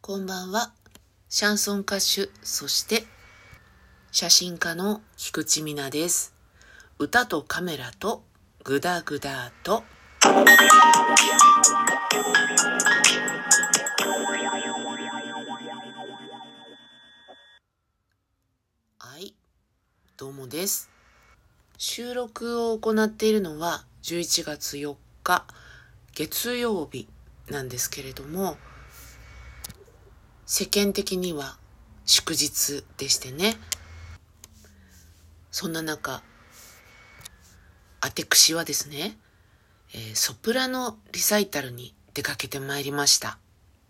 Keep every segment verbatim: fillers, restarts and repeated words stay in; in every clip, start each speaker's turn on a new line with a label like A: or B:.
A: こんばんは。シャンソン歌手、そして写真家の菊池美奈です。歌とカメラとグダグダと。はい、どうもです。収録を行っているのはじゅういちがつよっか月曜日なんですけれども、世間的には祝日でしてね。そんな中、あてくしはですね、えー、ソプラノリサイタルに出かけてまいりました。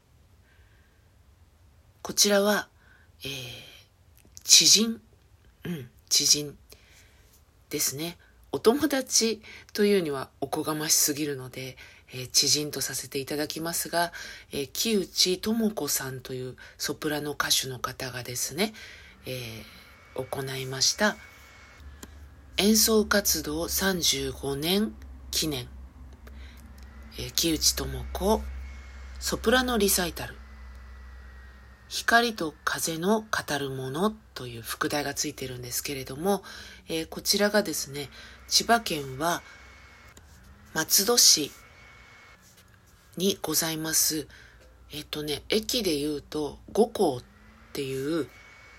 A: こちらは、えー、知人、うん、知人ですね。お友達というにはおこがましすぎるので、えー、知人とさせていただきますが、えー、木内智子さんというソプラノ歌手の方がですね、えー、行いました演奏活動さんじゅうごねん記念、えー、木内智子ソプラノリサイタル光と風の語るものという副題がついてるんですけれども、えー、こちらがですね、千葉県は松戸市にございます、えっとね、駅で言うと五甲っていう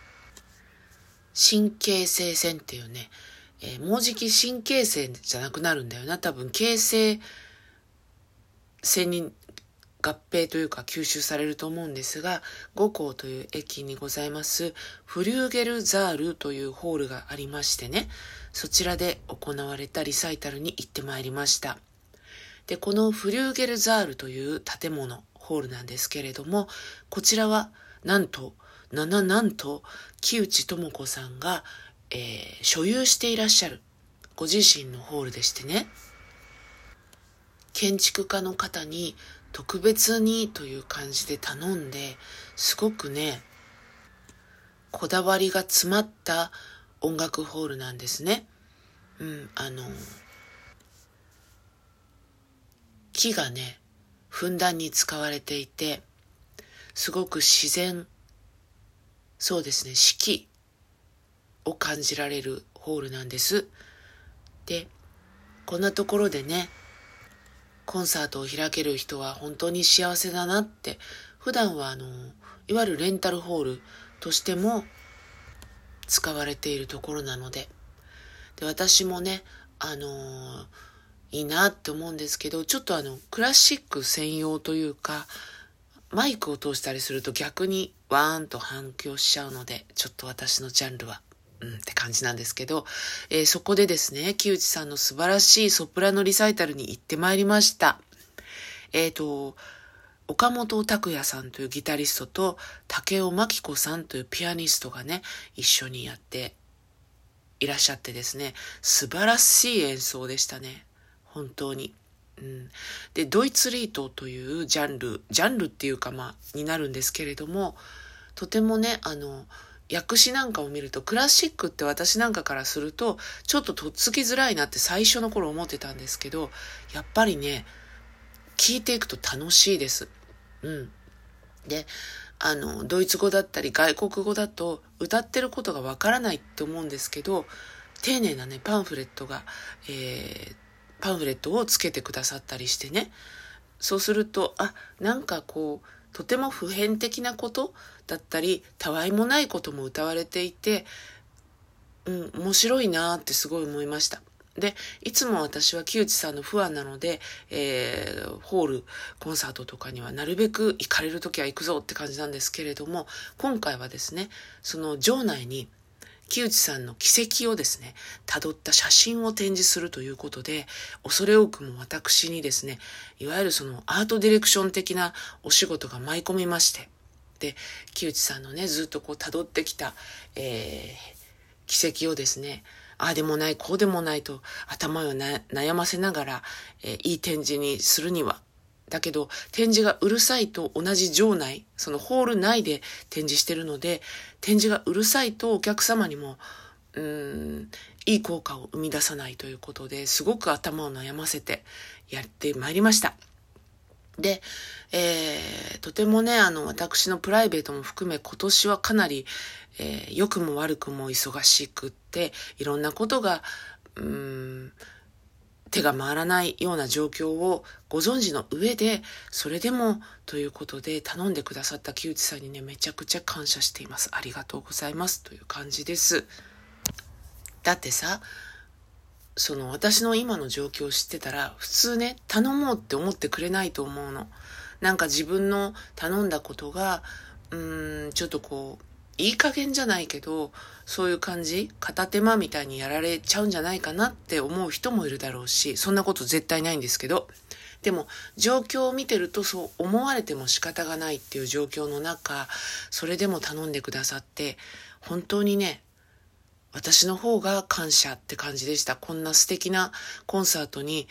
A: 新京成線っていうね、えー、もうじき新京成じゃなくなるんだよな。多分京成線に合併というか吸収されると思うんですが、五甲という駅にございますフリューゲルザールというホールがありましてね、そちらで行われたリサイタルに行ってまいりました。で、このフリューゲルザールという建物ホールなんですけれども、こちらはなんとなななんと木内智子さんが、えー、所有していらっしゃるご自身のホールでしてね、建築家の方に特別にという感じで頼んで、すごくねこだわりが詰まった音楽ホールなんですね。うん、あの木がねふんだんに使われていて、すごく自然、そうですね、四季を感じられるホールなんです。で、こんなところでねコンサートを開ける人は本当に幸せだなって。普段はあのいわゆるレンタルホールとしても使われているところなので、で私もねあのー、いいなって思うんですけど、ちょっとあのクラシック専用というかマイクを通したりすると逆にワーンと反響しちゃうので、ちょっと私のジャンルはうんって感じなんですけど、えー、そこでですね、木内さんの素晴らしいソプラノリサイタルに行ってまいりました。えっと、岡本拓也さんというギタリストと竹尾真紀子さんというピアニストがね、一緒にやっていらっしゃってですね、素晴らしい演奏でしたね。本当に。うん、で、ドイツリートというジャンル、ジャンルっていうかまあ、になるんですけれども、とてもね、あの、訳詞なんかを見ると、クラシックって私なんかからすると、ちょっととっつきづらいなって最初の頃思ってたんですけど、やっぱりね、聞いていくと楽しいです。うん。で、あの、ドイツ語だったり外国語だと歌ってることがわからないって思うんですけど、丁寧なね、パンフレットが、えー、パンフレットをつけてくださったりしてね、そうすると、あ、なんかこう、とても普遍的なことだったり、たわいもないことも歌われていて、うん、面白いなってすごい思いました。で、いつも私は木内さんのファンなので、えー、ホール、コンサートとかにはなるべく行かれるときは行くぞって感じなんですけれども、今回はですね、その場内に木内さんの軌跡をですね、辿った写真を展示するということで、恐れ多くも私にですね、いわゆるそのアートディレクション的なお仕事が舞い込みまして、で、木内さんのね、ずっとこう辿ってきた、えー、軌跡をですね、ああでもない、こうでもないと頭をな悩ませながら、えー、いい展示にするには、だけど展示がうるさいと同じ場内、そのホール内で展示してるので、展示がうるさいとお客様にもうーんいい効果を生み出さないということで、すごく頭を悩ませてやってまいりました。 で、えー、とてもね、あの、私のプライベートも含め今年はかなり、えー、良くも悪くも忙しくって、いろんなことが、うーん、手が回らないような状況をご存知の上で、それでもということで頼んでくださった木内さんにね、めちゃくちゃ感謝しています。ありがとうございますという感じです。だってさ、その私の今の状況を知ってたら、普通ね、頼もうって思ってくれないと思うの。なんか自分の頼んだことが、うーん、ちょっとこう、いい加減じゃないけど、そういう感じ、片手間みたいにやられちゃうんじゃないかなって思う人もいるだろうし、そんなこと絶対ないんですけど、でも状況を見てるとそう思われても仕方がないっていう状況の中、それでも頼んでくださって、本当にね、私の方が感謝って感じでした。こんな素敵なコンサートに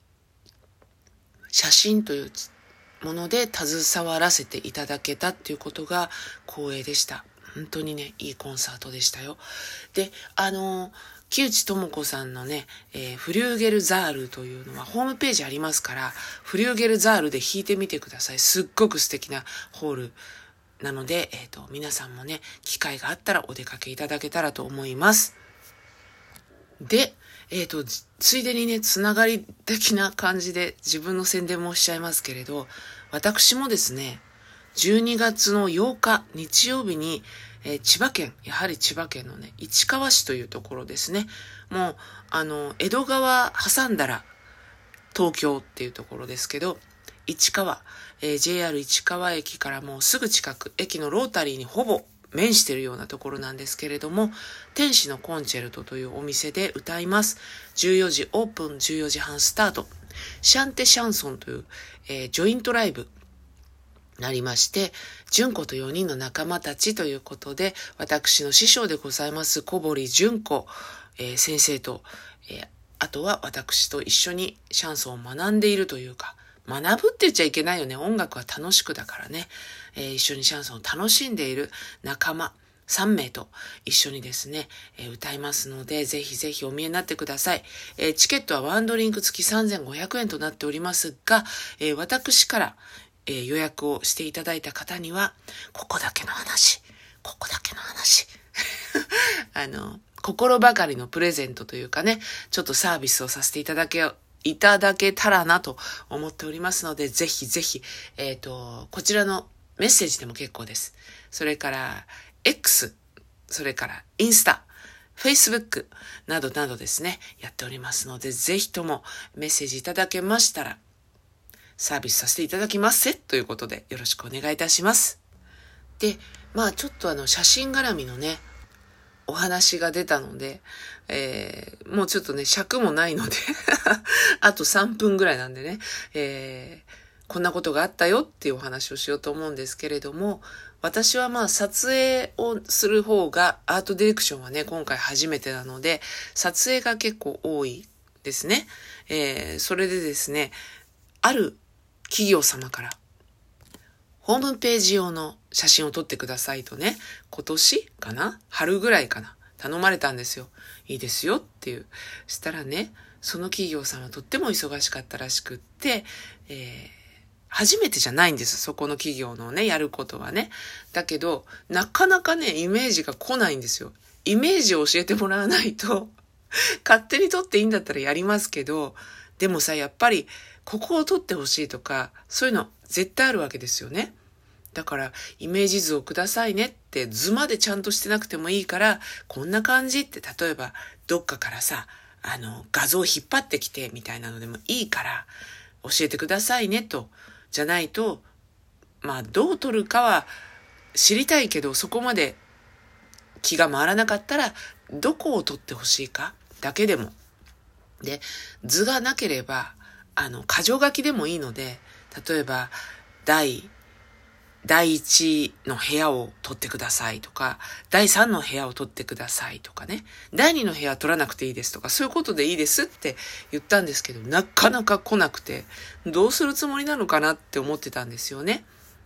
A: 写真というもので携わらせていただけたっていうことが光栄でした。本当にね、いいコンサートでしたよ。で、あの、木内智子さんのね、えー、フリューゲルザールというのはホームページありますから、フリューゲルザールで弾いてみてください。すっごく素敵なホールなので、えっと、皆さんもね、機会があったらお出かけいただけたらと思います。で、えっと、ついでにね、つながり的な感じで自分の宣伝もしちゃいますけれど、私もですね、じゅうにがつのようか日曜日に、えー、千葉県、やはり千葉県のね、市川市というところですね。もう、あの、江戸川挟んだら東京っていうところですけど、市川、えー、ジェイアール 市川駅からもうすぐ近く、駅のロータリーにほぼ面しているようなところなんですけれども、天使のコンチェルトというお店で歌います。じゅうよじオープン、じゅうよじはんスタート。シャンテシャンソンという、えー、ジョイントライブなりまして、純子とよにんの仲間たちということで、私の師匠でございます小堀純子、えー、先生と、えー、あとは私と一緒にシャンソンを学んでいるというか、学ぶって言っちゃいけないよね。音楽は楽しくだからね。えー、一緒にシャンソンを楽しんでいる仲間さんめいと一緒にですね、えー、歌いますので、ぜひぜひお見えになってください。えー、チケットはワンドリンク付きさんぜんごひゃくえんとなっておりますが、えー、私から、えー、予約をしていただいた方には、ここだけの話、ここだけの話、あの、心ばかりのプレゼントというかね、ちょっとサービスをさせていただけ、いただけたらなと思っておりますので、ぜひぜひ、えっと、こちらのメッセージでも結構です。それから、X、それからインスタ、Facebook などなどですね、やっておりますので、ぜひともメッセージいただけましたら、サービスさせていただきますせということでよろしくお願いいたします。で、まあちょっとあの写真絡みのね、お話が出たので、えー、もうちょっとね、尺もないので、あとさんぷんぐらいなんでね、えー、こんなことがあったよっていうお話をしようと思うんですけれども、私はまあ撮影をする方が、アートディレクションはね、今回初めてなので、撮影が結構多いですね。えー、それでですね、ある企業様から、ホームページ用の写真を撮ってくださいとね、今年かな?春ぐらいかな?頼まれたんですよ。いいですよっていう。したらね、その企業さんはとっても忙しかったらしくって、えー、初めてじゃないんです。そこの企業のね、やることはね。だけど、なかなかね、イメージが来ないんですよ。イメージを教えてもらわないと、勝手に撮っていいんだったらやりますけど、でもさ、やっぱり、ここを撮ってほしいとか、そういうの絶対あるわけですよね。だから、イメージ図をくださいねって図までちゃんとしてなくてもいいから、こんな感じって、例えば、どっかからさ、あの、画像を引っ張ってきてみたいなのでもいいから、教えてくださいねと。じゃないと、まあ、どう撮るかは知りたいけど、そこまで気が回らなかったら、どこを撮ってほしいかだけでも。で、図がなければ、あの、箇条書きでもいいので、例えば、第、第一の部屋を取ってくださいとか、第三の部屋を取ってくださいとかね、第二の部屋は取らなくていいですとか、そういうことでいいですって言ったんですけど、なかなか来なくて、どうするつもりなのかなって思ってたんですよね。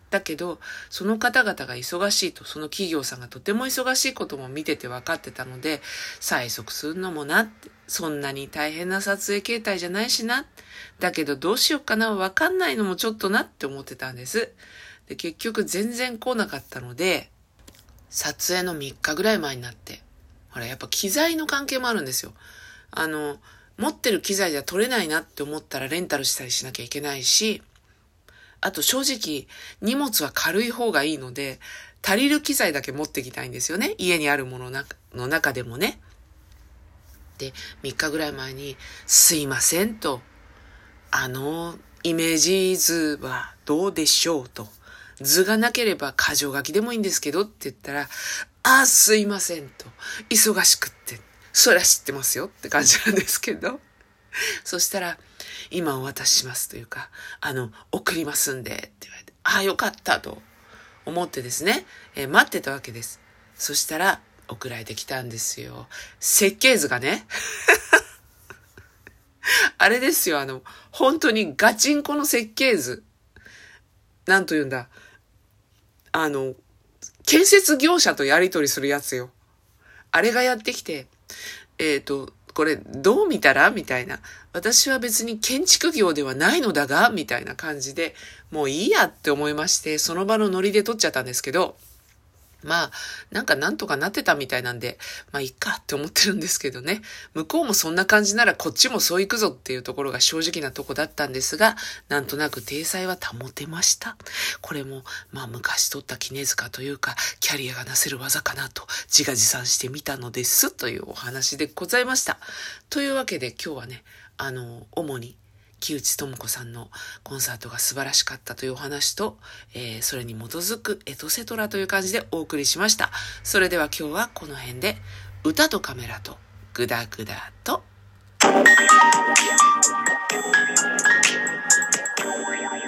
A: だけど、その方々が忙しいと、その企業さんがとても忙しいことも見てて分かってたので、催促するのもなって、そんなに大変な撮影形態じゃないしな。だけどどうしようかな、分かんないのもちょっとなって思ってたんです。で、結局全然来なかったので、撮影のみっかぐらい前になって、ほら、やっぱ機材の関係もあるんですよ。あの、持ってる機材じゃ撮れないなって思ったらレンタルしたりしなきゃいけないし、あと正直荷物は軽い方がいいので、足りる機材だけ持ってきたいんですよね。家にあるものの中でもね。で、みっかぐらい前に、すいませんと、あの、イメージ図はどうでしょうと。図がなければ箇条書きでもいいんですけどって言ったら、ああ、すいませんと。忙しくって。そりゃ知ってますよって感じなんですけど。そしたら、今お渡ししますというか、あの、送りますんでって言われて、ああ、よかったと思ってですね、えー、待ってたわけです。そしたら、送られてきたんですよ。設計図がね。あれですよ、あの、本当にガチンコの設計図。なんと言うんだ。あの、建設業者とやり取りするやつよ。あれがやってきて、えっと、これどう見たらみたいな。私は別に建築業ではないのだがみたいな感じで、もういいやって思いまして、その場のノリで撮っちゃったんですけど、まあ、なんかなんとかなってたみたいなんで、まあいいかって思ってるんですけどね。向こうもそんな感じならこっちもそう行くぞっていうところが正直なとこだったんですが、なんとなく体裁は保てました。これも、まあ昔取った杵塚というか、キャリアがなせる技かなと自画自賛してみたのですというお話でございました。というわけで今日はね、あの、主に、木内智子さんのコンサートが素晴らしかったというお話と、えー、それに基づくエトセトラという感じでお送りしました。それでは今日はこの辺で、歌とカメラとグダグダと